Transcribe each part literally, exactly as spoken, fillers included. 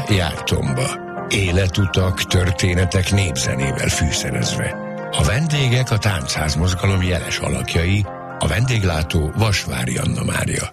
Jártomba. Életutak, történetek népzenével fűszerezve. A vendégek a táncház mozgalom jeles alakjai, a vendéglátó Vasvári Anna Mária.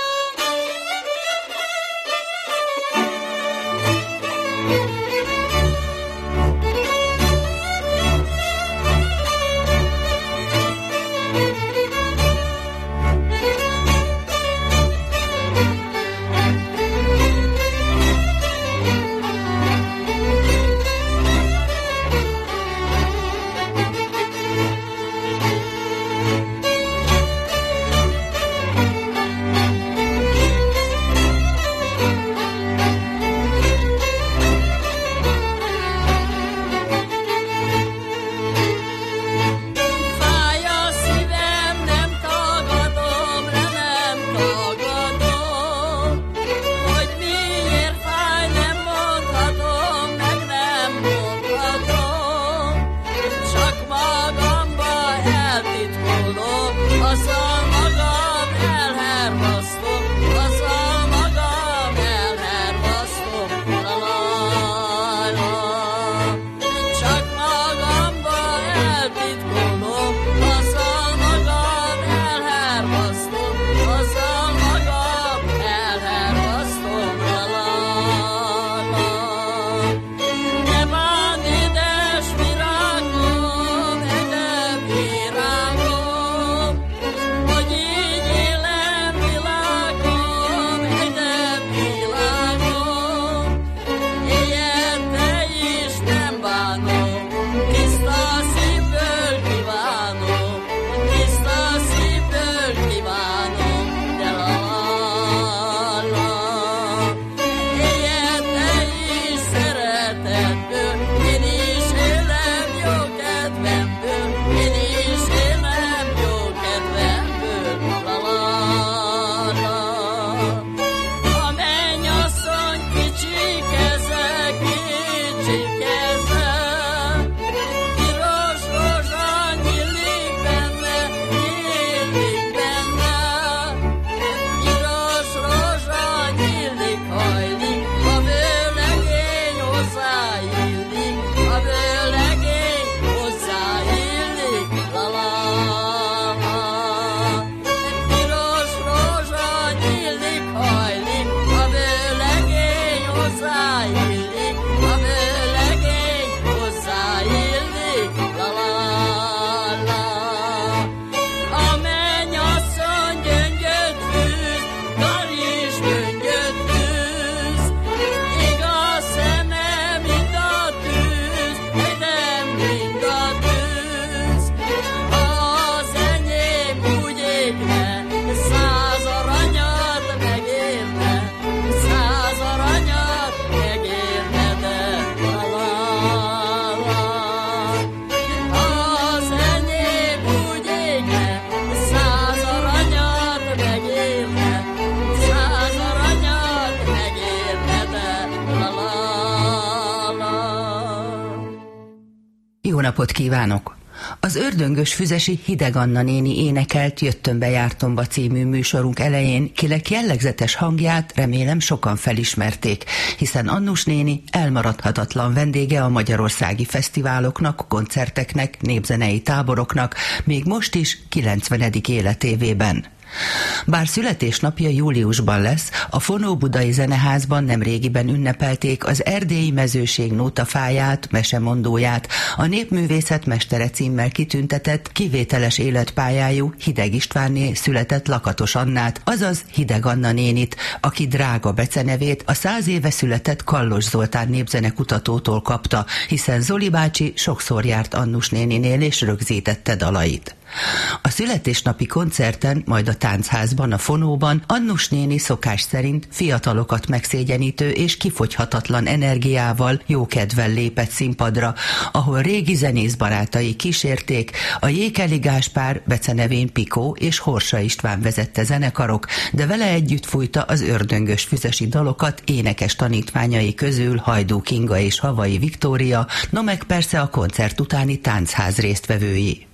Jó napot kívánok! Az ördöngös füzesi Hideg Anna néni énekelt Jöttömbe Jártomba című műsorunk elején, kinek jellegzetes hangját remélem sokan felismerték, hiszen Annus néni elmaradhatatlan vendége a magyarországi fesztiváloknak, koncerteknek, népzenei táboroknak, még most is kilencvenedik életévében. Bár születésnapja júliusban lesz, a Fonó-Budai Zeneházban nemrégiben ünnepelték az erdélyi mezőség nótafáját, mesemondóját, a népművészet mestere címmel kitüntetett, kivételes életpályájú Hideg Istvánné született Lakatos Annát, azaz Hideg Anna nénit, aki drága becenevét a száz éve született Kallos Zoltán népzenekutatótól kapta, hiszen Zoli bácsi sokszor járt Annus néninél és rögzítette dalait. A születésnapi koncerten, majd a táncházban, a Fonóban Annus néni szokás szerint fiatalokat megszégyenítő és kifogyhatatlan energiával, jókedvel lépett színpadra, ahol régi zenészbarátai kísérték, a Jékeli Gáspár, becenevén Pikó és Horsa István vezette zenekarok, de vele együtt fújta az ördöngös füzesi dalokat énekes tanítványai közül Hajdú Kinga és Havai Viktória, no meg persze a koncert utáni táncház résztvevői.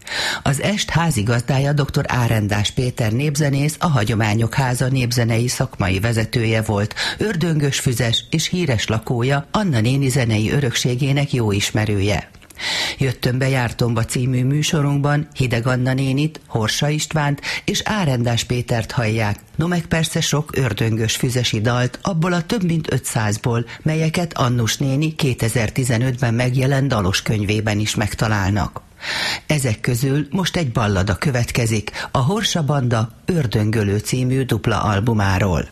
Az est házigazdája dr. Árendás Péter népzenész, a Hagyományok Háza népzenei szakmai vezetője volt, ördöngös füzes és híres lakója, Anna néni zenei örökségének jó ismerője. Jöttömbe jártomba című műsorunkban Hideg Anna nénit, Horsa Istvánt és Árendás Pétert hallják, no meg persze sok ördöngös füzesi dalt abból a több mint ötszázból, melyeket Annus néni kétezer-tizenötben megjelent dalos könyvében is megtalálnak. Ezek közül most egy ballada következik, a Horsa Banda Ördöngölő című dupla albumáról.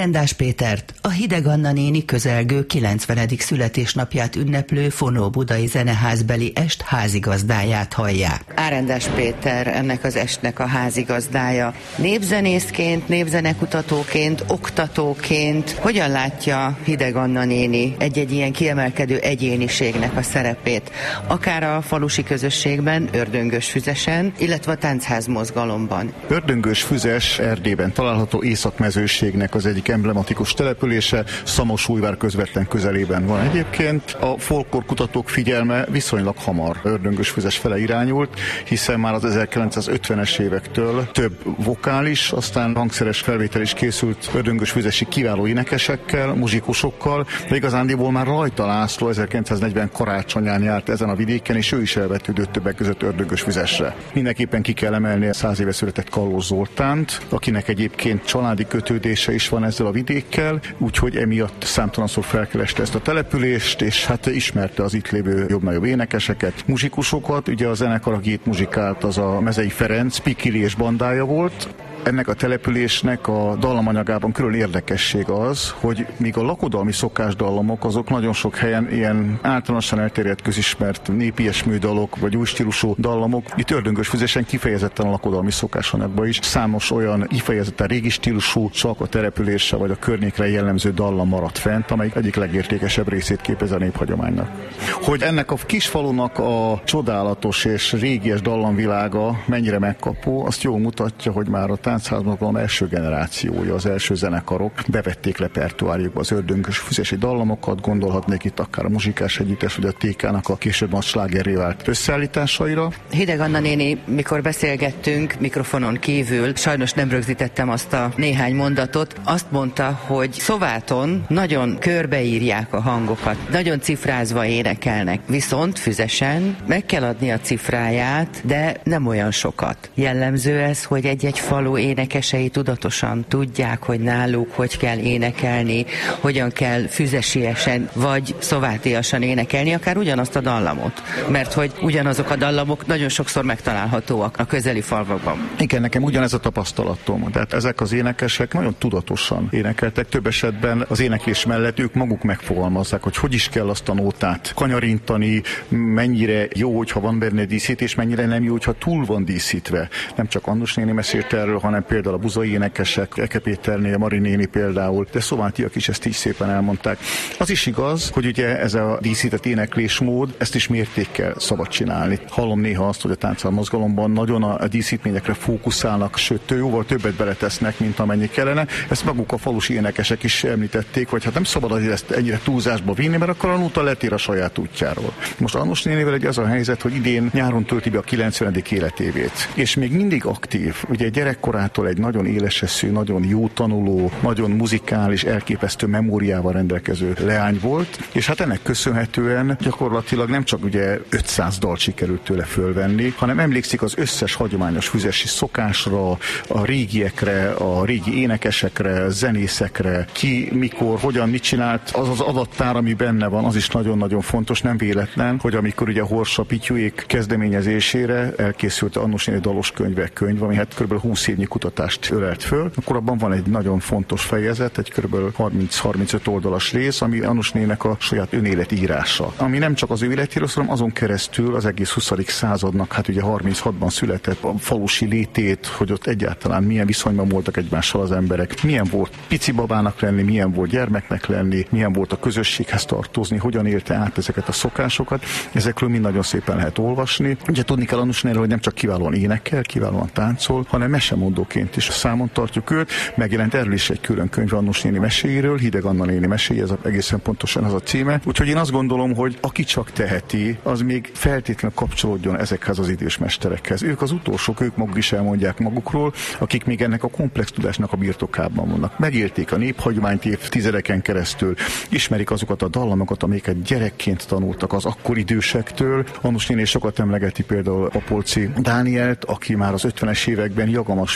Árendás Pétert, a Hideg Anna néni közelgő kilencvenedik születésnapját ünneplő Fonó-Budai Zeneházbeli est házigazdáját hallják. Árendás Péter ennek az estnek a házigazdája. Népzenészként, népzenekutatóként, oktatóként hogyan látja Hideg Anna néni egy-egy ilyen kiemelkedő egyéniségnek a szerepét, akár a falusi közösségben, Ördöngösfüzesen, illetve a táncház mozgalomban? Ördöngösfüzes Erdélyben található Északmezőségnek az egyik emblematikus települése, Szamosújvár közvetlen közelében van egyébként. A folklórkutatók figyelme viszonylag hamar Ördöngösfüzes fele irányult, hiszen már az ezerkilencszázötvenes évektől több vokális, aztán hangszeres felvétel is készült ördöngösfüzesi kiváló énekesekkel, muzsikusokkal, de igazándiból már Rajta László ezerkilencszáznegyven karácsonyán járt ezen a vidéken, és ő is elvetődött többek között Ördöngösfüzesre. Mindenképpen ki kell emelni a száz éve született Kallós Zoltánt, akinek egyébként családi kötődése is van ezzel a vidékkel, úgyhogy emiatt számtalanszor felkereste ezt a települést, és hát ismerte az itt lévő jobb-nagyobb énekeseket, muzsikusokat. Ugye a zenekar, aki itt muzsikált, az a Mezei Ferenc, Pikili és bandája volt. Ennek a településnek a dallamanyagában külön érdekesség az, hogy míg a lakodalmi szokásdallamok azok nagyon sok helyen ilyen általánosan elterjedt közismert népiesmű dalok vagy új stílusú dallamok, itt Ördöngösfüzesen kifejezetten a lakodalmi szokásanyagban is számos olyan kifejezetten régi stílusú, csak a településre vagy a környékre jellemző dallam maradt fent, amelyik egyik legértékesebb részét képez a néphagyománynak. Hogy ennek a kisfalunak a csodálatos és régies dallamvilága mennyire megkapó, azt jól mutatja, hogy már a táncházmozgalom első generációja, az első zenekarok bevették repertoárjukba az ördöngösfüzesi dallamokat, gondolhatnék itt akár a Muzsikás Együttes, vagy a té ká-nak a később nagy slágerré vált összeállításaira. Hideg Anna néni, mikor beszélgettünk mikrofonon kívül, sajnos nem rögzítettem azt a néhány mondatot, azt mondta, hogy Szováton nagyon körbeírják a hangokat, nagyon cifrázva énekelnek, viszont Füzesen meg kell adni a cifráját, de nem olyan sokat. Jellemző ez, hogy egy-egy falu énekesei tudatosan tudják, hogy náluk hogy kell énekelni, hogyan kell füzesiesen vagy szovátiasan énekelni, akár ugyanazt a dallamot. Mert hogy ugyanazok a dallamok nagyon sokszor megtalálhatóak a közeli falvakban. Igen, nekem ugyanez a tapasztalatom. Tehát ezek az énekesek nagyon tudatosan énekeltek. Több esetben az éneklés mellett ők maguk megfogalmazzák, hogy hogy is kell azt a nótát kanyarintani, mennyire jó, hogyha van benne díszítés, mennyire nem jó, hogyha túl van díszítve. Nem csak Annus néni mesélt erről, hanem például a buzai énekesek, Eke Péterné, Mari néni például, de szovátiak is ezt így szépen elmondták. Az is igaz, hogy ugye ez a díszített éneklésmód, ezt is mértékkel szabad csinálni. Hallom néha azt, hogy a táncmozgalomban nagyon a díszítményekre fókuszálnak, sőt, jóval többet beletesznek, mint amennyi kellene. Ezt maguk a falusi énekesek is említették, hogy hát nem szabad azért ezt ennyire túlzásba vinni, mert akkor a nóta letér a saját útjáról. Most Annus nénivel egy az a helyzet, hogy idén nyáron tölti be a kilencvenedik életévét, és még mindig aktív. Ugye gyerekkorától egy nagyon éleseszű, nagyon jó tanuló, nagyon muzikális, elképesztő memóriával rendelkező leány volt, és hát ennek köszönhetően gyakorlatilag nem csak ugye ötszáz dalt sikerült tőle fölvenni, hanem emlékszik az összes hagyományos füzesi szokásra, a régiekre, a régi énekesekre, zenészekre, ki, mikor, hogyan, mit csinált, az az adattár, ami benne van, az is nagyon-nagyon fontos, nem véletlen, hogy amikor ugye Horsa Pityúék kezdeményezésére elkészült Annus néni dalos könyvek könyv, ami hát kb. húsz évnyi kutatást ölelt föl, akkor abban van egy nagyon fontos fejezet, egy kb. harminc-harmincöt oldalas rész, ami Annus néninek a saját önéletírása. Ami nem csak az ő életéről, hanem azon keresztül az egész huszadik századnak, hát ugye harminchatban született a falusi létét, hogy ott egyáltalán milyen viszonyban voltak egymással az emberek, milyen volt pici babának lenni, milyen volt gyermeknek lenni, milyen volt a közösséghez tartozni, hogyan élte át ezeket a szokásokat. Ezekről mind nagyon szépen lehet olvasni. Ugye tudni kell Annus néniről, hogy nem csak kiválóan énekel, kiválóan táncol, hanem mesemondóként is számon tartjuk őt. Megjelent erről is egy külön könyv Annus néni meséiről, Hideg Anna néni meséi, ez egészen pontosan az a címe. Úgyhogy én azt gondolom, hogy aki csak teheti, az még feltétlenül kapcsolódjon ezekhez az idős mesterekhez. Ők az utolsók, ők maguk is elmondják magukról, akik még ennek a komplex tudásnak a birtokában vannak. Megélték a néphagyományt évtizedeken keresztül, ismerik azokat a dallamokat, amiket gyerekként tanultak az akkor idősektől. Annus néni sokat emlegeti például Apolczy Dánielt, aki már az ötvenes években jagamas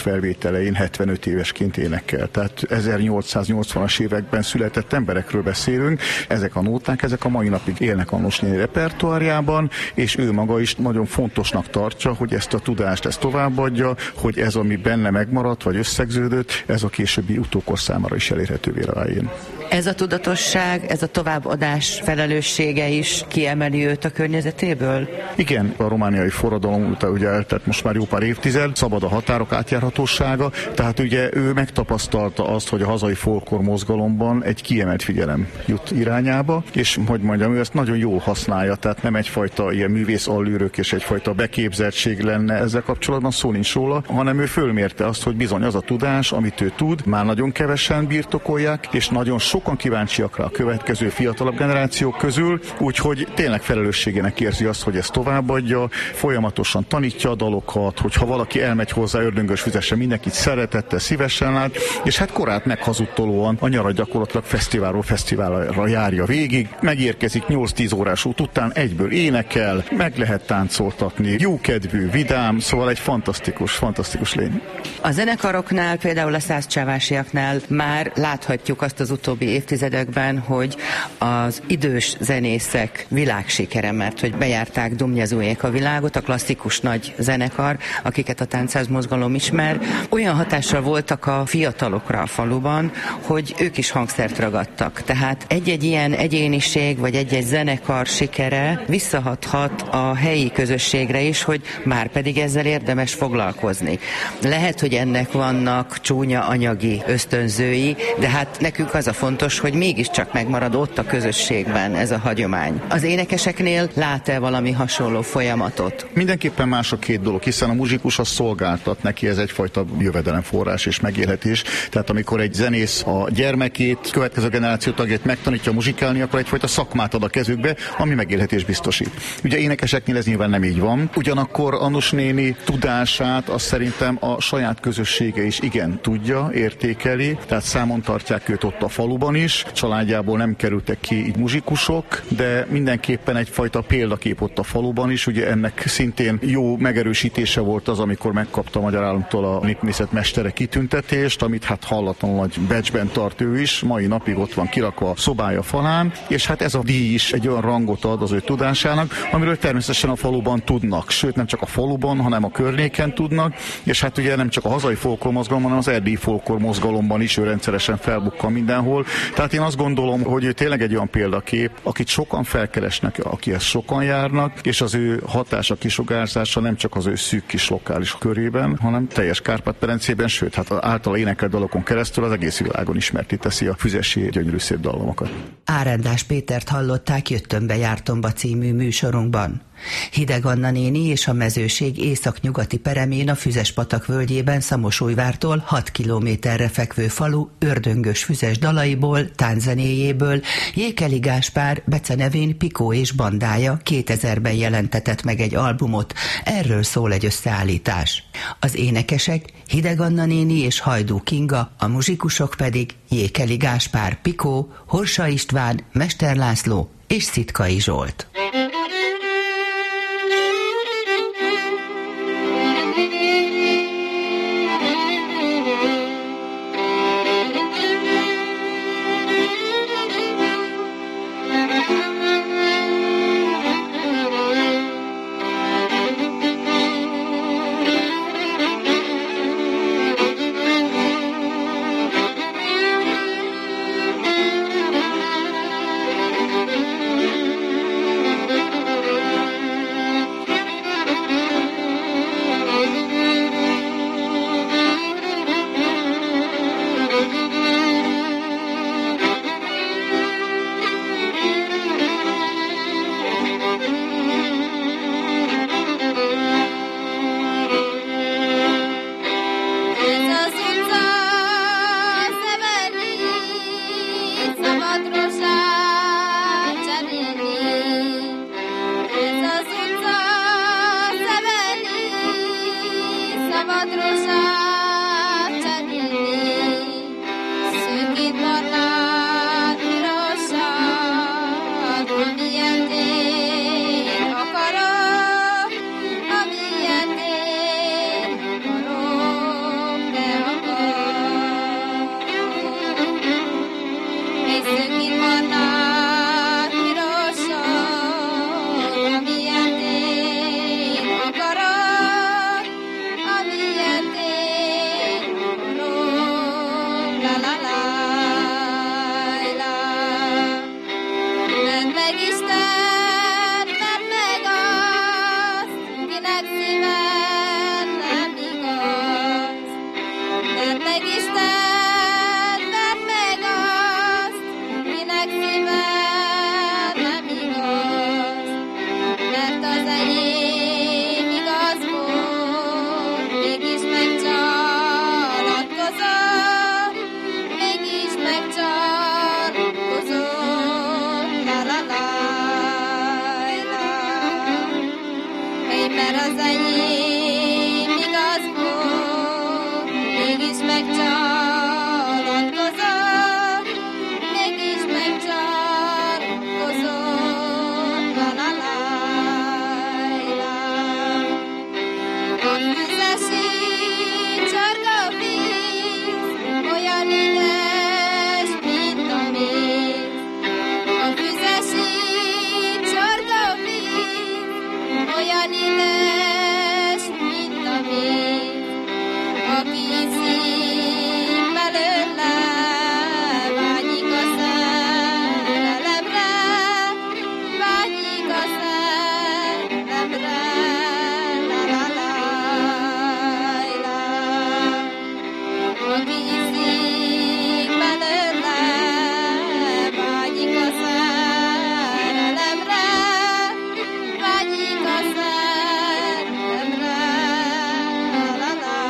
felvételein hetvenöt évesként énekel. Tehát ezernyolcszáznyolcvanas években született emberekről beszélünk. Ezek a nóták, ezek a mai napig élnek Annos néni repertoárjában, és ő maga is nagyon fontosnak tartja, hogy ezt a tudást ezt továbbadja, hogy ez, ami benne megmaradt, vagy összegződött, ez a későbbi utókor számára is elérhetővé váljon. Ez a tudatosság, ez a továbbadás felelőssége is kiemeli őt a környezetéből? Igen, a romániai forradalom után ugye eltelt most már jó pár évtized, szabad a határok átjárhatósága, tehát ugye ő megtapasztalta azt, hogy a hazai folklór mozgalomban egy kiemelt figyelem jut irányába, és hogy mondjam, ő ezt nagyon jól használja, tehát nem egyfajta ilyen művész allűrök és egyfajta beképzeltség lenne ezzel kapcsolatban, szó nincs róla, hanem ő fölmérte azt, hogy bizony az a tudás, amit ő tud, már nagyon kevesen birtokolják, és nagyon sokan kíváncsiak rá a következő fiatalabb generációk közül, úgyhogy tényleg felelősségének érzi azt, hogy ezt továbbadja, folyamatosan tanítja a dalokat, hogyha valaki elmegy hozzá Ördöngös füzesre, mindenkit szeretettel, szívesen lát, és hát korát meghazudtolóan a nyarat gyakorlatilag fesztiválról fesztiválra járja végig, megérkezik nyolc-tíz órás út után, egyből énekel, meg lehet táncoltatni, jókedvű, vidám, szóval egy fantasztikus, fantasztikus lény. A zenekaroknál, például a százcsávásiaknál már láthatjuk azt az utóbbi évtizedekben, hogy az idős zenészek világsikere, mert hogy bejárták Dumnyezúék a világot, a klasszikus nagy zenekar, akiket a táncház mozgalom ismer, olyan hatással voltak a fiatalokra a faluban, hogy ők is hangszert ragadtak. Tehát egy-egy ilyen egyéniség, vagy egy-egy zenekar sikere visszahathat a helyi közösségre is, hogy már pedig ezzel érdemes foglalkozni. Lehet, hogy ennek vannak csúnya anyagi ösztönzői, de hát nekünk az a fontos, hogy mégiscsak megmarad ott a közösségben ez a hagyomány. Az énekeseknél lát-e valami hasonló folyamatot? Mindenképpen más a két dolog, hiszen a muzsikus az szolgáltat, neki ez egyfajta jövedelemforrás és megélhetés. Tehát amikor egy zenész a gyermekét, következő generáció tagját megtanítja muzsikálni, akkor egyfajta szakmát ad a kezükbe, ami megélhetés biztosít. Ugye énekeseknél ez nyilván nem így van. Ugyanakkor Annos néni tudását azt szerintem a saját közössége is igen tudja, értékeli, tehát számon tartják őt ott a faluban is. Családjából nem kerültek ki így muzsikusok, de mindenképpen egyfajta példakép ott a faluban is. Ugye ennek szintén jó megerősítése volt az, amikor megkapta a Magyar Államtól a népművészet mestere kitüntetést, amit hát hallatlanul nagy becsben tart ő is, mai napig ott van kirakva a szobája falán, és hát ez a díj is egy olyan rangot ad az ő tudásának, amiről természetesen a faluban tudnak, sőt nem csak a faluban, hanem a környéken tudnak, és hát ugye nem csak a hazai folklór mozgalom, hanem az erdélyi folklór mozgalomban is ő rendszeresen felbukkan mindenhol. Tehát én azt gondolom, hogy ő tényleg egy olyan példakép, akit sokan felkeresnek, akihez sokan járnak, és az ő hatása, kisugárzása nem csak az ő szűk kis lokális körében, hanem teljes Kárpát-medencében, sőt, hát általa énekelt dalokon keresztül az egész világon ismerté teszi a füzesi gyönyörű szép dallamokat. Árendás Pétert hallották Jöttömbe jártomba című műsorunkban. Hideg Anna néni és a mezőség északnyugati peremén a Füzespatak völgyében Szamosújvártól hat kilométerre fekvő falu ördöngös füzes dalaiból, tánczenéjéből Jékeli Gáspár becenevén Pikó és bandája kétezerben jelentetett meg egy albumot, erről szól egy összeállítás. Az énekesek Hideg Anna néni és Hajdú Kinga, a muzsikusok pedig Jékeli Gáspár, Pikó, Horsa István, Mester László és Szitkai Zsolt. mert az enyém igaz volt, mégis megcsalatkozott, mégis megcsalatkozott, la la la la. A füzesi csorga víz, olyan édes, mint a méz. A füzesi csorga víz, olyan édes, mint a méz. Aki iszik belőle, vágyik a szerelemre, vágyik a szerelemre, la la la la. Aki iszik belőle, vágyik a szerelemre, vágyik a szerelemre, la la la la.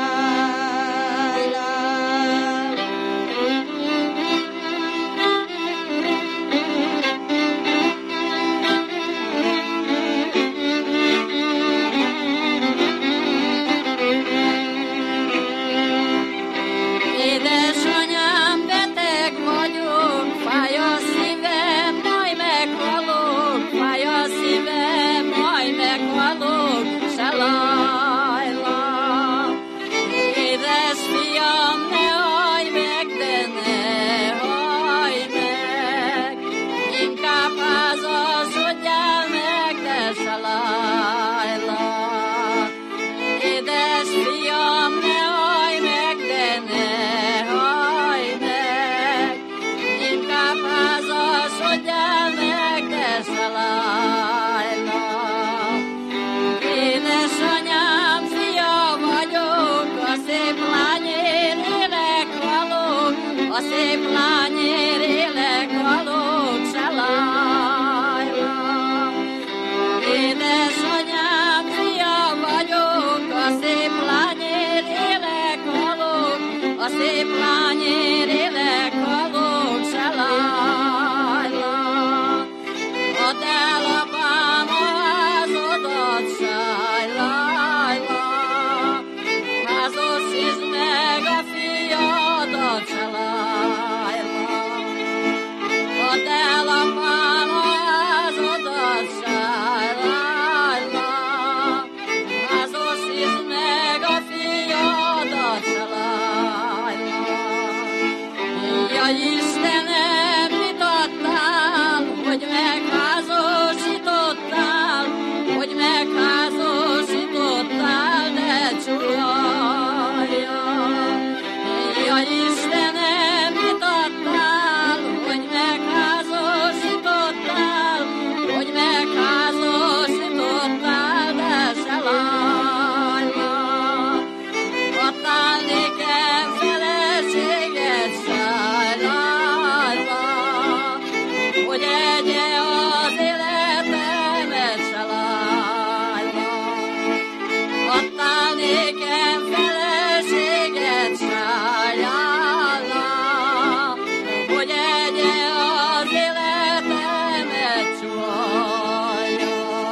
Édesanyám, beteg vagyok, fáj a szívem, majd meghalok, fáj a szívem, majd meghalok, se lajla. Édes fiam, ne hajj meg, de ne hajj meg, inkább házasodjál meg, de se lajla. Édes fiam, ne hajj meg, de ne hajj meg, inkább házasodjál meg, de se lajla. Édesanyám, fia vagyok, a szép lányért élek valók, a szép lányért élek valók, se lajla. Édesanyám, fia vagyok, a szép lányért élek halok, a szép lányért élek halok, se lajla. Add el apám a házadat, sajlajla, házasítsd meg a fiadat, se lajla. Add el apám a házadat, sajlajla, házasítsd meg a fiadat, se lajla. Ja Istenem, mit adtál, hogy megházasítottál, hogy megházasítottál, de csulaja. Ja Istenem, mit adtál, hogy megházasítottál, hogy megházasítottál, de se lajla. Adtál nékem feleséget, sajlajla, hogy egye az életemet, se lajla. Adtál nékem feleséget, sajlajla, hogy egye az életemet, csajla.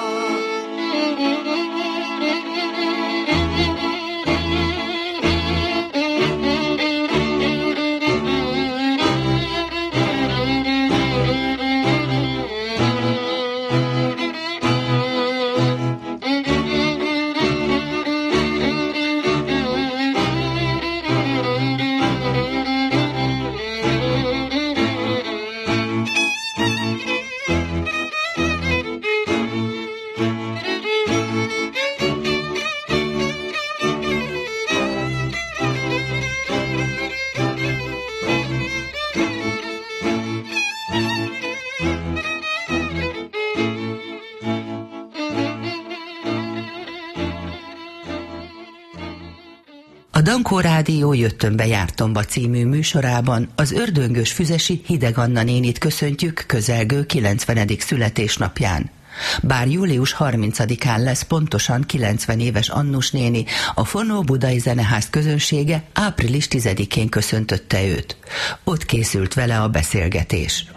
Dankó Rádió Jöttömbe jártomba című műsorában az ördöngös füzesi Hideg Anna nénit köszöntjük közelgő kilencvenedik születésnapján. Bár július harmincadikán lesz pontosan kilencven éves Annus néni, a Fonó Budai Zeneház közönsége április tizedikén köszöntötte őt. Ott készült vele a beszélgetés.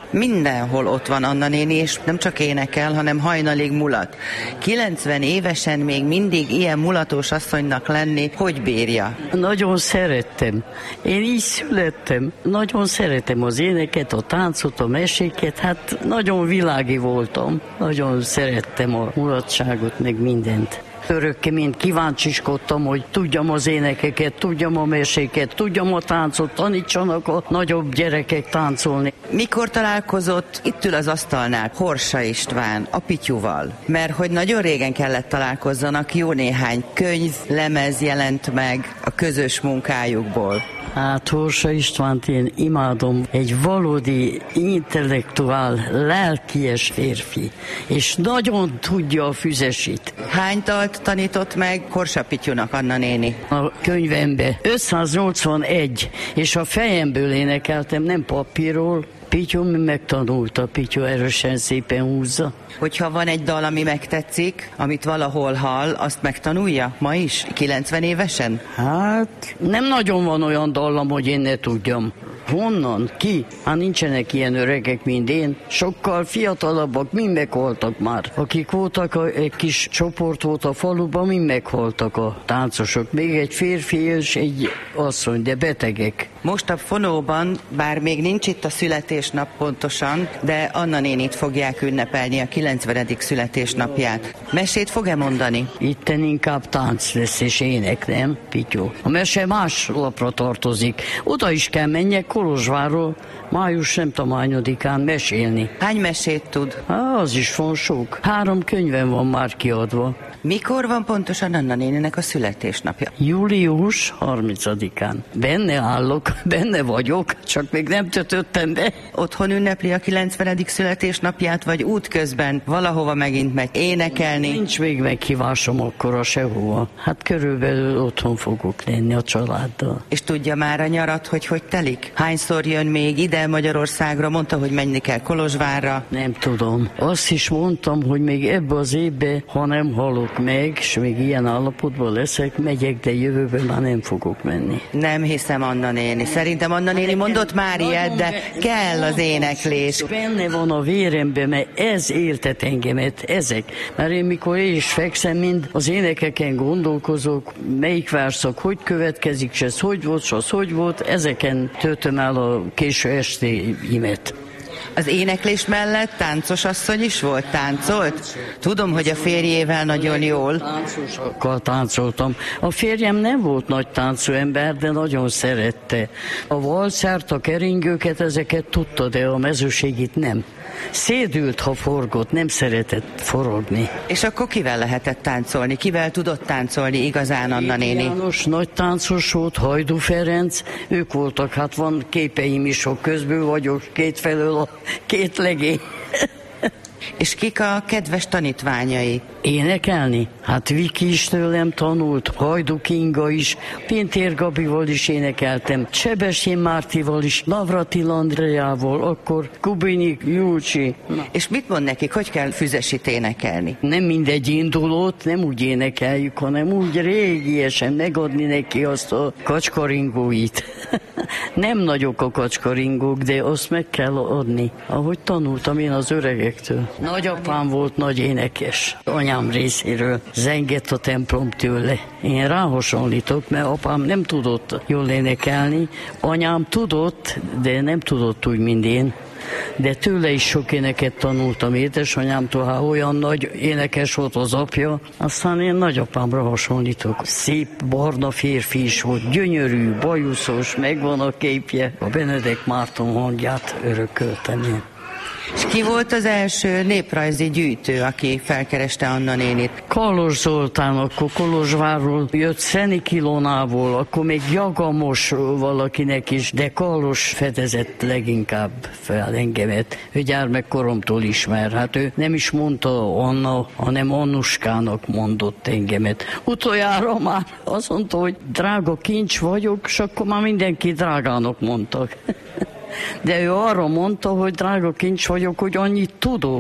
Mindenhol ott van Anna néni, és nem csak énekel, hanem hajnalig mulat. kilencven évesen még mindig ilyen mulatos asszonynak lenni, hogy bírja? Nagyon szerettem. Én így születtem. Nagyon szeretem az éneket, a táncot, a meséket. Hát nagyon világi voltam. Nagyon szerettem a mulatságot, meg mindent. Örökké mind kíváncsiskodtam, hogy tudjam az énekeket, tudjam a meséket, tudjam a táncot, tanítsanak a nagyobb gyerekek táncolni. Mikor találkozott, itt ül az asztalnál, Horsa István, a Pityuval? Mert hogy nagyon régen kellett találkozzanak, jó néhány könyv, lemez jelent meg a közös munkájukból. Hát Horsa Istvánt én imádom, egy valódi intellektuál, lelkies férfi, és nagyon tudja a füzesit. Hány dalt tanított meg Horsa Pityunak Anna néni? A könyvembe ötszáznyolcvanegy, és a fejemből énekeltem, nem papírról. Pityu megtanulta, Pityu erősen szépen húzza. Hogyha van egy dal, ami megtetszik, amit valahol hall, azt megtanulja ma is, kilencven évesen? Hát nem nagyon van olyan dallam, hogy én ne tudjam. Honnan? Ki? Hát nincsenek ilyen öregek, mint én. Sokkal fiatalabbak, mind meghaltak már. Akik voltak, a, egy kis csoport volt a faluban, mind meghaltak a táncosok. Még egy férfi és egy asszony, de betegek. Most a Fonóban, bár még nincs itt a születésnap pontosan, de Anna nénit fogják ünnepelni a kilencvenedik születésnapját. Mesét fog-e mondani? Itten inkább tánc lesz és ének, nem, Pityu? A mese más lapra tartozik. Oda is kell menjek Kolozsvárról, május nem tamányodikán mesélni. Hány mesét tud? Há, az is van sok. Három könyvem van már kiadva. Mikor van pontosan Anna néninek a születésnapja? július harmincadikán. Benne állok, benne vagyok, csak még nem töltöttem be. Otthon ünnepli a kilencvenedik születésnapját, vagy útközben valahova megint megy énekelni? Nincs még meghívásom akkora sehova. Hát körülbelül otthon fogok lenni a családdal. És tudja már a nyarat, hogy hogy telik? Hányszor jön még ide Magyarországra? Mondta, hogy menni kell Kolozsvárra. Nem tudom. Azt is mondtam, hogy még ebbe az évbe, ha nem halok meg, és még ilyen állapotban leszek, megyek, de jövőben már nem fogok menni. Nem hiszem, Anna néni. Szerintem Anna néni mondott már ilyet, de kell az éneklés. Benne van a véremben, mert ez éltet engemet, ezek. Mert én mikor én is fekszem, mind az énekeken gondolkozok, melyik verszak hogy következik, és ez hogy volt, és az hogy volt, ezeken töltöm el a késő estéimet. Az éneklés mellett táncos asszony is volt? Táncolt? Tudom, hogy a férjével nagyon jól. Táncosokkal táncoltam. A férjem nem volt nagy táncú ember, de nagyon szerette. A valszert, a keringőket, ezeket tudta, de a mezőségit nem. Szédült, ha forgott, nem szeretett forogni. És akkor kivel lehetett táncolni? Kivel tudott táncolni igazán Anna néni? János nagy táncos volt, Hajdú Ferenc, ők voltak, hát van képeim is, hogy közből vagyok, kétfelől a két legény. És kik a kedves tanítványai? Énekelni? Hát Viki is tőlem tanult, Hajdú Kinga is, Pintér Gabival is énekeltem, Sebestyén Mártival is, Navratil Andreával, akkor Kubinik Júcsi. És mit mond nekik, hogy kell füzesit énekelni? Nem mindegy indulót, nem úgy énekeljük, hanem úgy régiesen megadni neki azt a kacskaringóit. Nem nagyok a kacskaringók, de azt meg kell adni, ahogy tanultam én az öregektől. Nagyapám volt nagy énekes, anyám részéről, zengett a templom tőle. Én ráhasonlítok, mert apám nem tudott jól énekelni, anyám tudott, de nem tudott úgy, mint én. De tőle is sok éneket tanultam édesanyámtól, ha olyan nagy énekes volt az apja, aztán én nagyapámra hasonlítok. Szép barna férfi is volt, gyönyörű, bajuszos, megvan a képje. A Benedek Márton hangját örököltem én. És ki volt az első néprajzi gyűjtő, aki felkereste Anna nénit? Kalos Zoltán, akkor Kolozsvárról jött Szenikilónából, akkor még Jagamos valakinek is, de Kalos fedezett leginkább fel engemet. Ő gyermekkoromtól ismer, hát ő nem is mondta Anna, hanem Annuskának mondott engemet. Utoljára már azt mondta, hogy drága kincs vagyok, és akkor már mindenki drágának mondtak. De ő arra mondta, hogy drága kincs vagyok, hogy annyit tudok.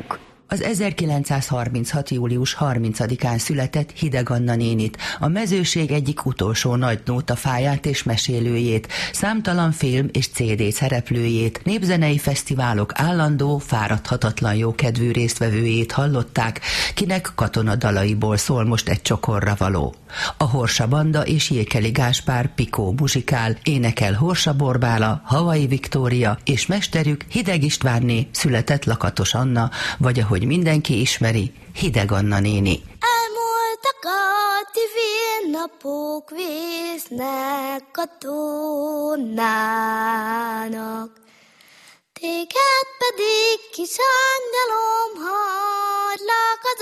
az ezerkilencszázharminchat. július harmincadikán született Hideg Anna nénit, a mezőség egyik utolsó nagy nótafáját és mesélőjét, számtalan film és cé dé szereplőjét, népzenei fesztiválok állandó, fáradhatatlan jókedvű résztvevőjét hallották, kinek katonadalaiból szól most egy csokorra való. A Horsa Banda és Jékeli Gáspár Pikó muzsikál, énekel Horsa Borbála, Havai Viktória és mesterük Hideg Istvánné, született Lakatos Anna, vagy ahogy mindenki ismeri, Hideg Anna néni. Elmúltak a tivén napok, vésznek katonának, téged pedig, kis angyalom, hagylak az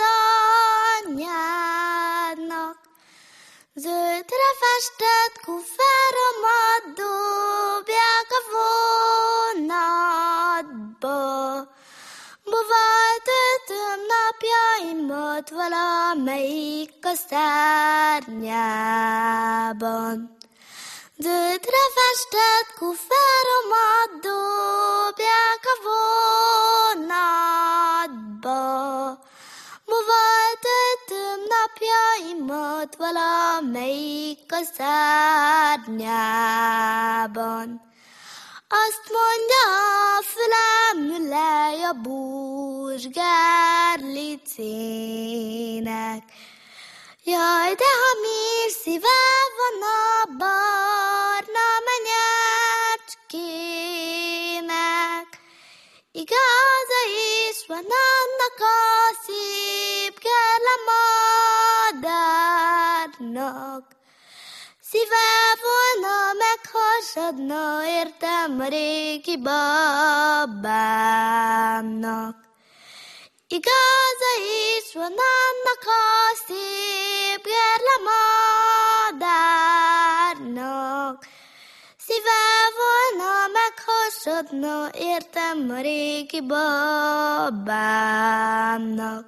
anyádnak. Zöldre festett kufferomat dobják a vonatba, búval töltöm napjaimat valamelyik a szárnyában. Zöldre festett kufferomat dobják a vonatba, búval töltöm napjaimat valamelyik a szárnyában. Azt mondja a fülem, ülej a búzsgárlicének. Jaj, de ha miért szíve van a barna menyecskének. Igaza is van annak a szép gerle madárnak. Szíve volna, meghasadna, értem a régi babámnak. Igaza is van annak a szép gerle madárnak. Szíve volna, meghasadna, értem a régi babámnak.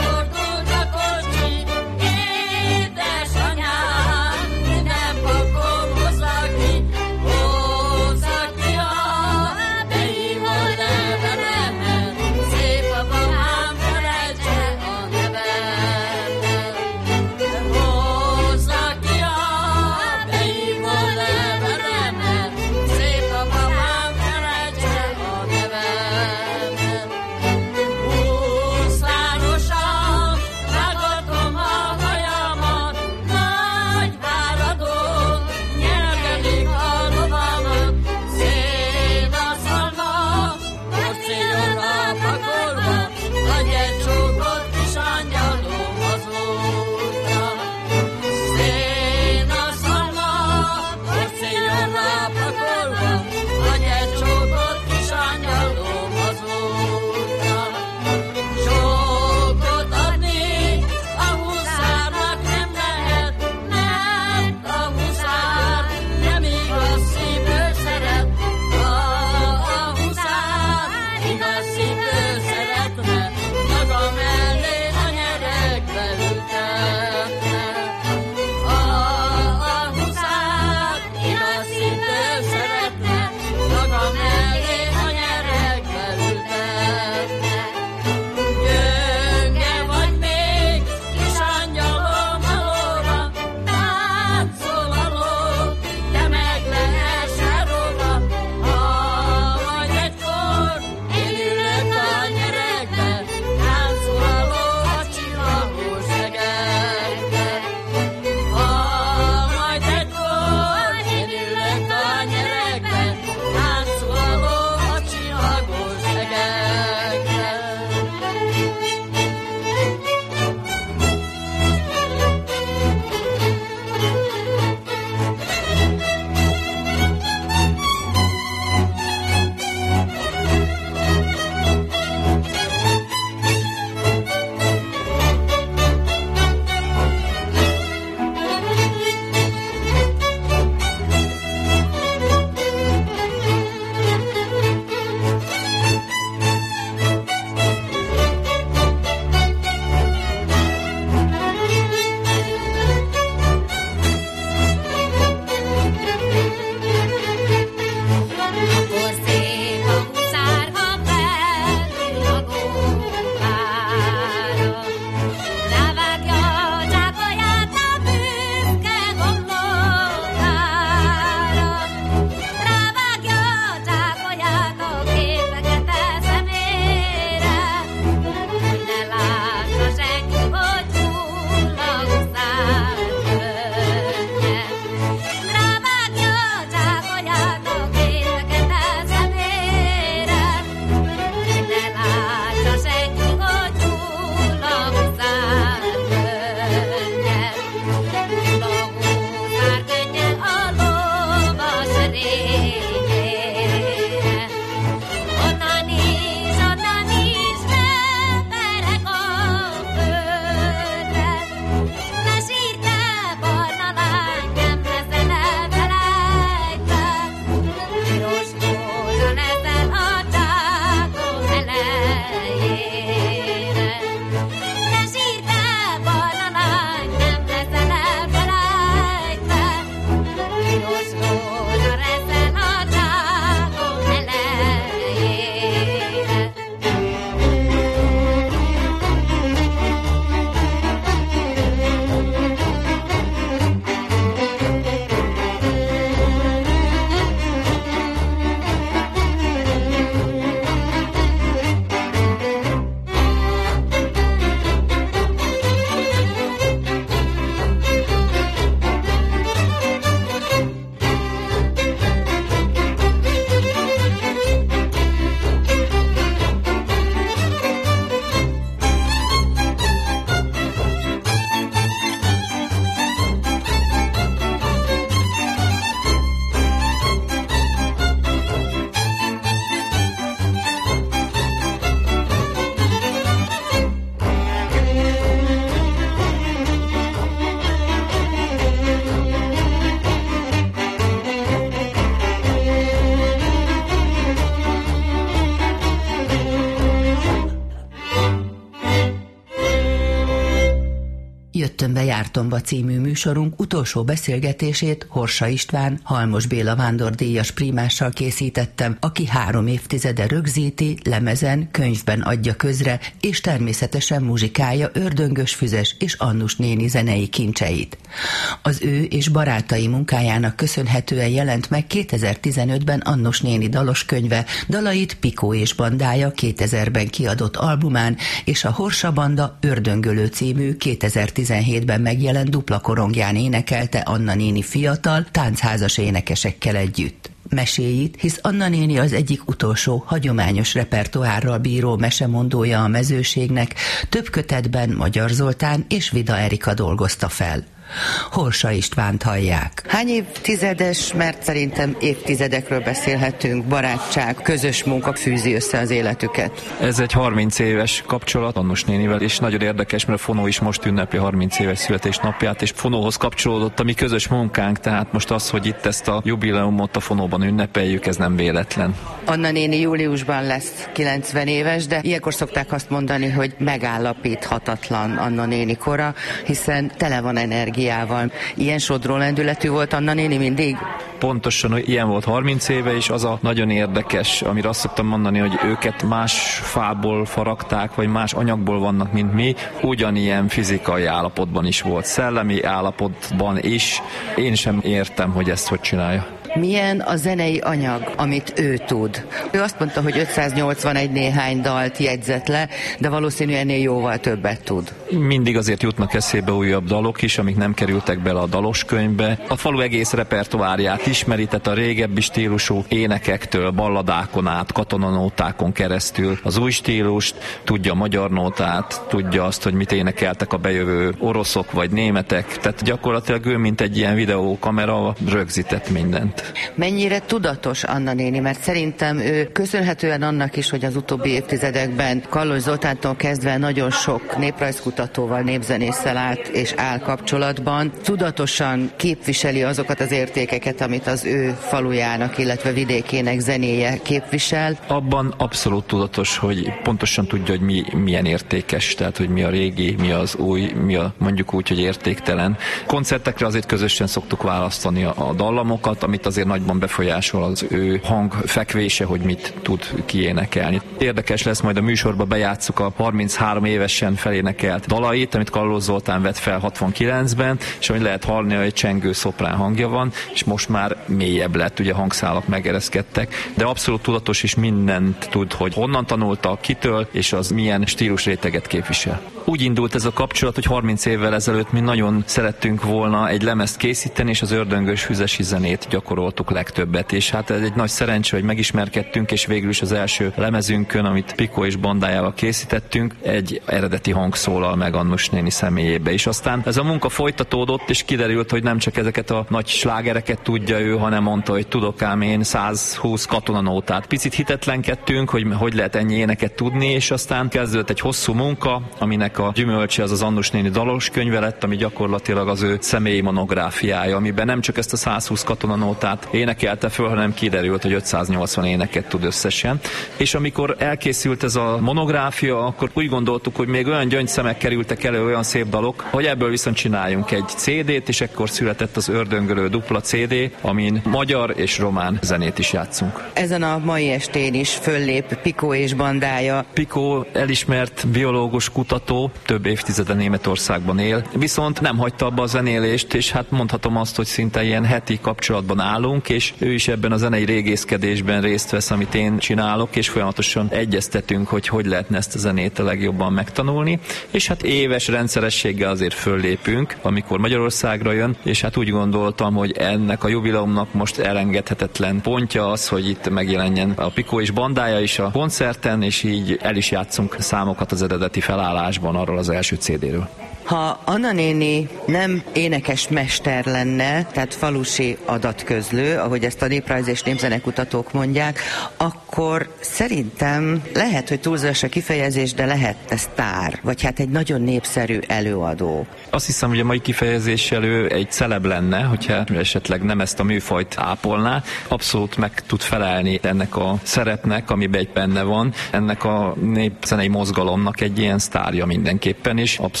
Jöttömbe jártomba című műsorunk utolsó beszélgetését Horsa István, Halmos Béla vándordíjas prímással készítettem, aki három évtizede rögzíti, lemezen, könyvben adja közre, és természetesen muzsikálja Ördöngös Füzes és Annus néni zenei kincseit. Az ő és barátai munkájának köszönhetően jelent meg kétezer-tizenötben Annus néni dalos könyve, dalait Pikó és bandája kétezerben kiadott albumán, és a Horsa Banda Ördöngölő című kétezer-tizenhétben megjelent dupla korongján énekelte Anna néni fiatal, táncházas énekesekkel együtt. Meséit, hisz Anna néni az egyik utolsó hagyományos repertoárral bíró mesemondója a mezőségnek, több kötetben Magyar Zoltán és Vida Erika dolgozta fel. Horsa Istvánt hallják. Hány évtizedes, mert szerintem évtizedekről beszélhetünk, barátság, közös munka fűzi össze az életüket? Ez egy harminc éves kapcsolat Annus nénivel, és nagyon érdekes, mert a Fonó is most ünnepli harminc éves születésnapját, és Fonóhoz kapcsolódott a mi közös munkánk, tehát most az, hogy itt ezt a jubileumot a Fonóban ünnepeljük, ez nem véletlen. Anna néni júliusban lesz kilencven éves, de ilyenkor szokták azt mondani, hogy megállapíthatatlan Anna néni kora, hiszen tele van energia. Ilyen sodró lendületű volt Anna néni mindig? Pontosan ilyen volt harminc éve, és az a nagyon érdekes, amire azt szoktam mondani, hogy őket más fából faragták, vagy más anyagból vannak, mint mi, ugyanilyen fizikai állapotban is volt, szellemi állapotban is. Én sem értem, hogy ezt hogy csinálja. Milyen a zenei anyag, amit ő tud? Ő azt mondta, hogy ötszáznyolcvanegy néhány dalt jegyzett le, de valószínűleg ennél jóval többet tud. Mindig azért jutnak eszébe újabb dalok is, amik nem kerültek bele a dalos könyvbe. A falu egész repertoárját ismeri, tehát a régebbi stílusú énekektől, balladákon át, katonanótákon keresztül az új stílust, tudja a magyar nótát, tudja azt, hogy mit énekeltek a bejövő oroszok vagy németek, tehát gyakorlatilag ő, mint egy ilyen videókamera, rögzített mindent. Mennyire tudatos Anna néni, mert szerintem ő köszönhetően annak is, hogy az utóbbi évtizedekben Kallos Zoltántól kezdve nagyon sok néprajzkutatóval, népzenésszel állt és áll kapcsolatban, tudatosan képviseli azokat az értékeket, amit az ő falujának, illetve vidékének zenéje képvisel. Abban abszolút tudatos, hogy pontosan tudja, hogy mi milyen értékes, tehát hogy mi a régi, mi az új, mi a mondjuk úgy, hogy értéktelen. Koncertekre azért közösen szoktuk választani a, a dallamokat, amit azért nagyban befolyásol az ő hangfekvése, hogy mit tud kiénekelni. Érdekes lesz, majd a műsorba bejátsszuk a harminchárom évesen felénekelt dalait, amit Kallos Zoltán vett fel hatvankilencben, és ahogy lehet hallani, hogy csengő szoprán hangja van, és most már mélyebb lett, ugye hangszálak megereszkedtek, de abszolút tudatos is, mindent tud, hogy honnan tanulta, kitől, és az milyen stílusréteget képvisel. Úgy indult ez a kapcsolat, hogy harminc évvel ezelőtt mi nagyon szerettünk volna egy lemezt készíteni, és az Ördöngös Füzesi zenét gyakoroltuk legtöbbet, és hát ez egy nagy szerencse, hogy megismerkedtünk, és végül is az első lemezünkön, amit Pikó és bandájával készítettünk, egy eredeti hang szólal meg Annus néni személyébe, és aztán ez a munka folytatódott, és kiderült, hogy nem csak ezeket a nagy slágereket tudja ő, hanem mondta, hogy tudok ám én százhúsz katonanótát. Picit hitetlenkedtünk, hogy hogy lehet ennyi éneket tudni, és aztán kezdődött egy hosszú munka, aminek a gyümölcse az az Annus néni dalos könyve lett, ami gyakorlatilag az ő személyi monográfiája, amiben nem csak ezt a százhúsz katonanótát énekelte föl, hanem kiderült, hogy ötszáznyolcvan éneket tud összesen. És amikor elkészült ez a monográfia, akkor úgy gondoltuk, hogy még olyan gyöngyszemek kerültek elő, olyan szép dalok, hogy ebből viszont csináljunk egy cé dét, és ekkor született az Ördöngölő dupla cé dé, amin magyar és román zenét is játszunk. Ezen a mai estén is föllép Pikó és bandája. Pikó elismert biológus kutató, több évtizede Németországban él, viszont nem hagyta abba a zenélést, és hát mondhatom azt, hogy szinte ilyen heti kapcsolatban állunk, és ő is ebben a zenei régészkedésben részt vesz, amit én csinálok, és folyamatosan egyeztetünk, hogy hogy lehetne ezt a zenét a legjobban megtanulni, és hát éves rendszerességgel azért föllépünk, amikor Magyarországra jön, és hát úgy gondoltam, hogy ennek a jubileumnak most elengedhetetlen pontja az, hogy itt megjelenjen a Pikó és bandája is a koncerten, és így el is játszunk számokat az eredeti felállásban arról az első cé déről. Ha Anna néni nem énekes mester lenne, tehát falusi adatközlő, ahogy ezt a néprajz és népzenekutatók mondják, akkor szerintem lehet, hogy túlzás a kifejezés, de lehetne sztár, vagy hát egy nagyon népszerű előadó. Azt hiszem, hogy a mai kifejezéssel ő egy celeb lenne, hogyha esetleg nem ezt a műfajt ápolná. Abszolút meg tud felelni ennek a szerepnek, amiben egy benne van, ennek a népzenei mozgalomnak egy ilyen sztárja mindenképpen is, abszolút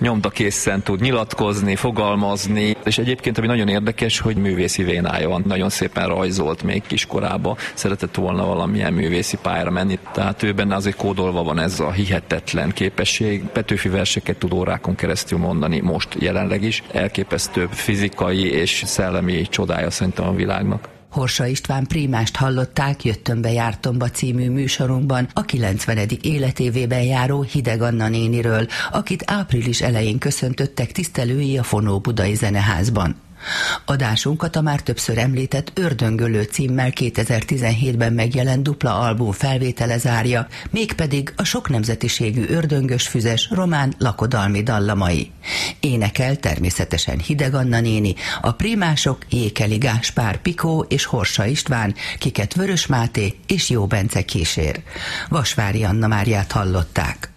nyomdakészen tud nyilatkozni, fogalmazni, és egyébként ami nagyon érdekes, hogy művészi vénája van. Nagyon szépen rajzolt még kiskorában, szeretett volna valamilyen művészi pályára menni, tehát ő benne azért kódolva van ez a hihetetlen képesség. Petőfi verseket tud órákon keresztül mondani most jelenleg is. Elképesztő fizikai és szellemi csodája szerintem a világnak. Horsa István primást hallották Jöttömbe jártomba című műsorunkban a kilencvenedik életévében járó Hideg Anna néniről, akit április elején köszöntöttek tisztelői a Fonó Budai Zeneházban. Adásunkat a már többször említett Ördöngölő címmel kétezer-tizenhétben megjelent dupla album felvétele zárja, mégpedig a sok nemzetiségű ördöngös füzes román lakodalmi dallamai. Énekel természetesen Hideg Anna néni, a primások Jékeli Gáspár Pikó és Horsa István, kiket Vörös Máté és Jó Bence kísér. Vasvári Anna Máriát hallották.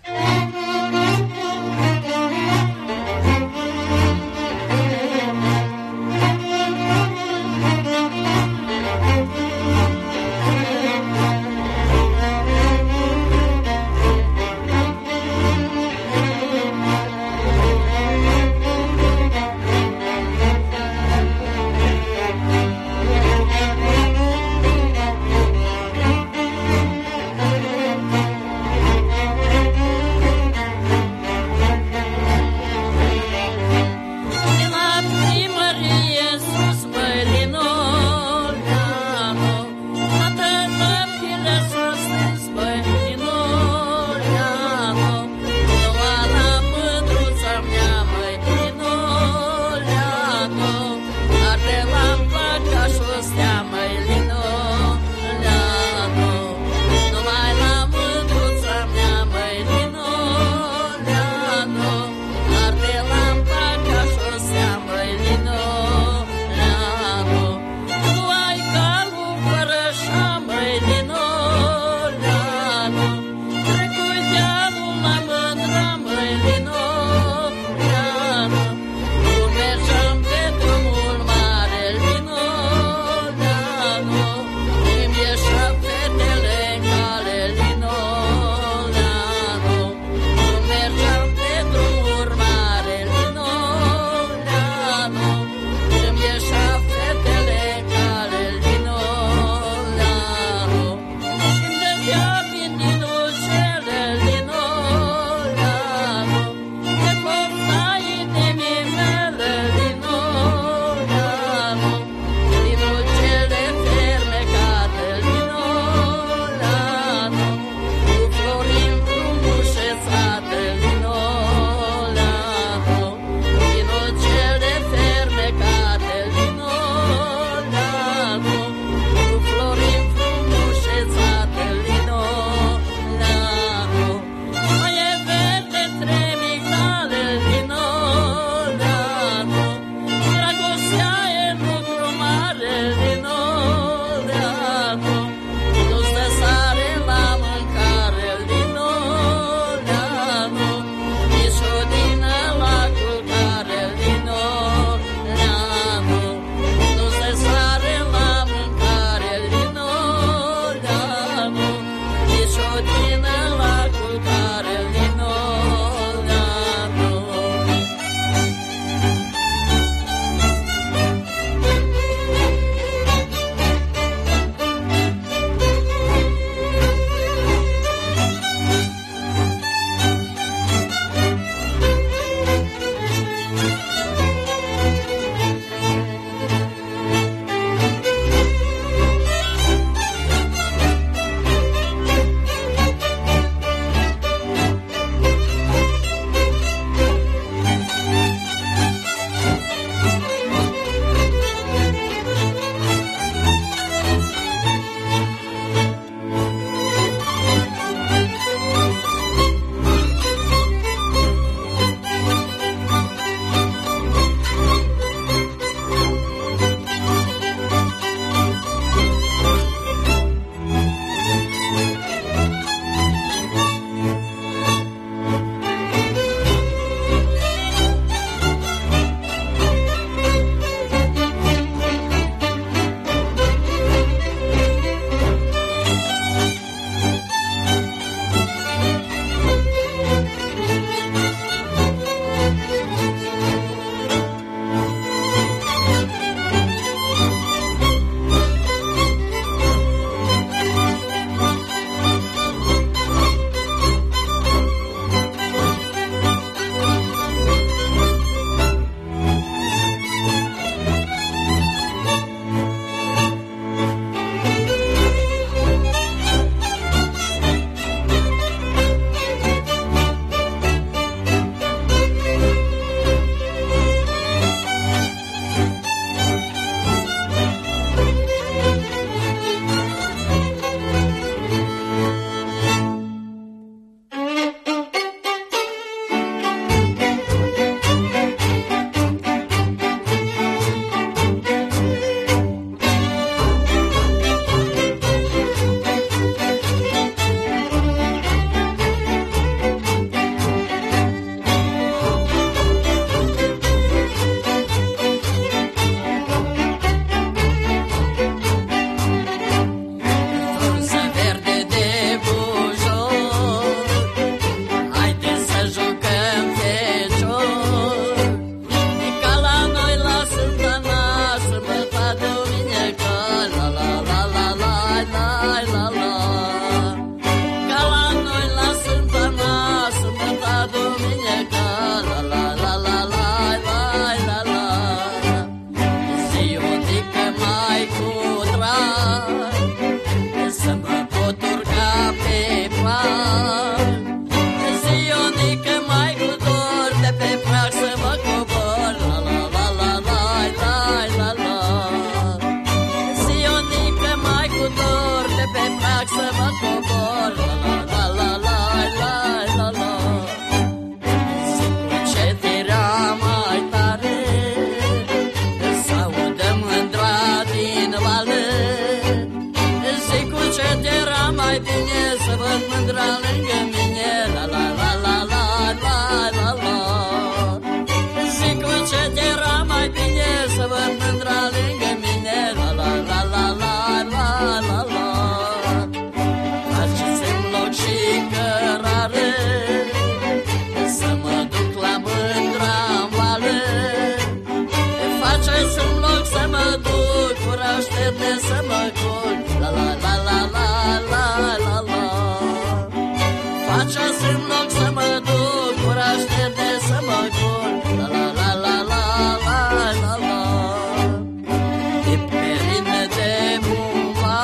alakon, la la la la la la la la. Teperin de bumba,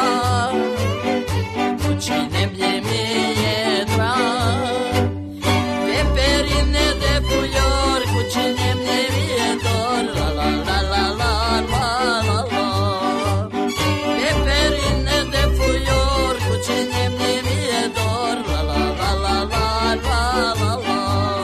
ucinem je mi jedra. Teperin de pulior, ucinem je mi jedor, la la la la la la la la. Teperin de pulior, ucinem je mi jedor, la la la la la la la la.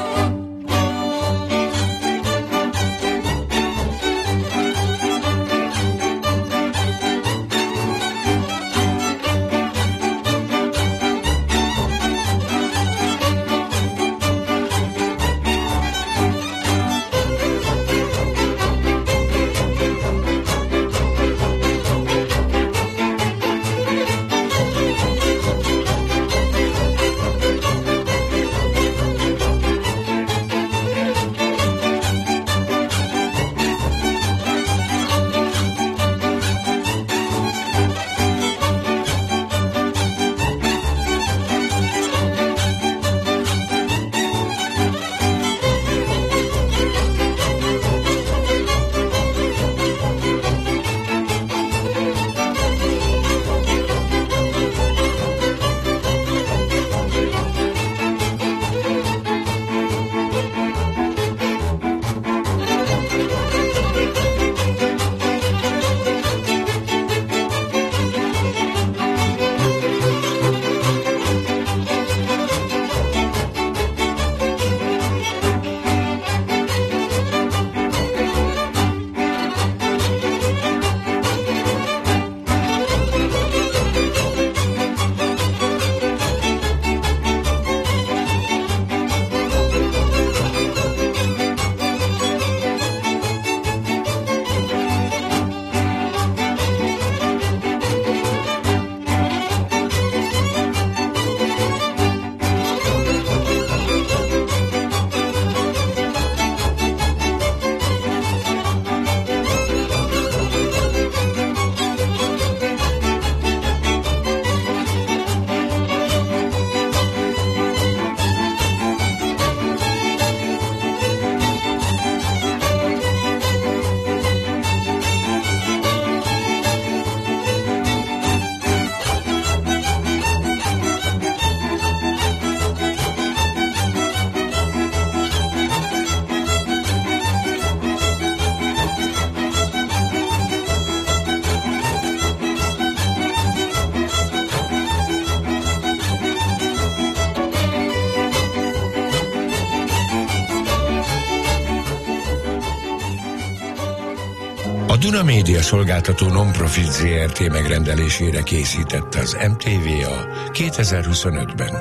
A Duna Média szolgáltató non-profit zé er té megrendelésére készítette az em té vé a kétezer-huszonötben.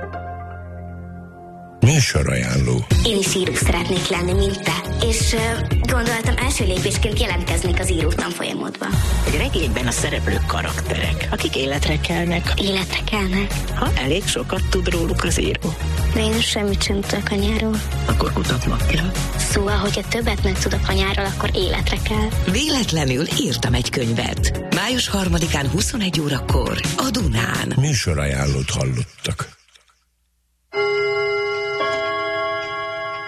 Műsorajánló. Én is író szeretnék lenni, mint te. És uh, gondoltam, első lépésként jelentkeznék az író tanfolyamodba. Egy regényben a szereplők karakterek, akik életre kelnek. Életre kelnek? Ha elég sokat tud róluk az író. De én semmit sem tudok anyáról. Akkor kutatnak kell. Szóval, hogyha többet megtudok anyáról, akkor életre kell. Véletlenül írtam egy könyvet. május harmadikán huszonegy órakor a Dunán. Műsorajánlót hallottak.